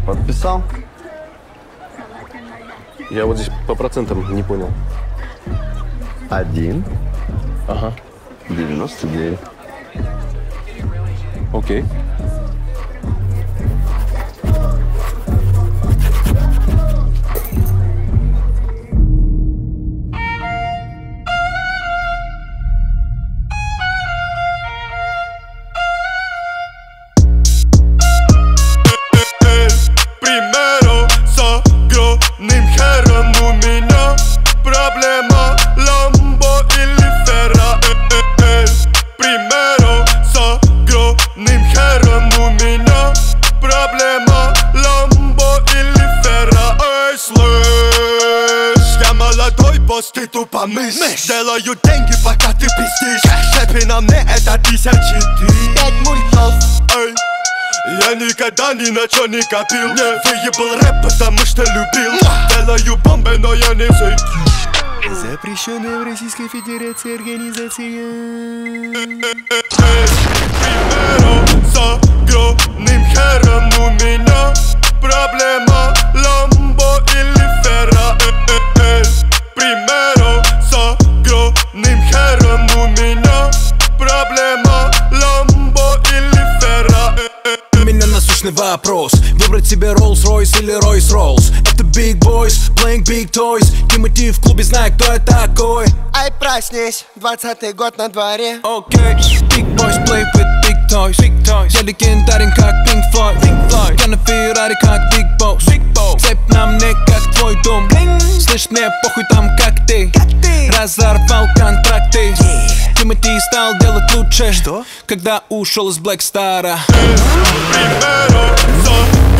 Подписал? Я вот здесь по процентам не понял. 1. Ага. 99. Окей. Ты тупо мышь. Делаю деньги, пока ты пиздишь. Шепи на мне это 1003. 5 мультов. Эй, я никогда ни на чё не копил. Выебал рэп, потому что любил. Делаю бомбы, но я не зайду. Запрещенная в Российской Федерации организация. Примеру, с огромным хером у меня проблема Ламбо или Ферра. Примеру, с огромным хером у меня проблема Ламбо или Ферра. У меня насущный вопрос: выбрать себе Rolls-Royce или Royce-Rolls? Это Big Boys, playing big toys. Тимати в клубе, знай, кто я такой. Ай, проснись, 20-й год на дворе. Окей, Big Boys play with big toys. Я легендарен, как Pink Floyd. Я на Феррари, как Big Boss. Цепь на мне, как твой дом. Слышь, мне похуй там, как ты. Разорвал контракты. Тимати стал делать лучше. Что? Когда ушел из Блэк Стара. Примеру,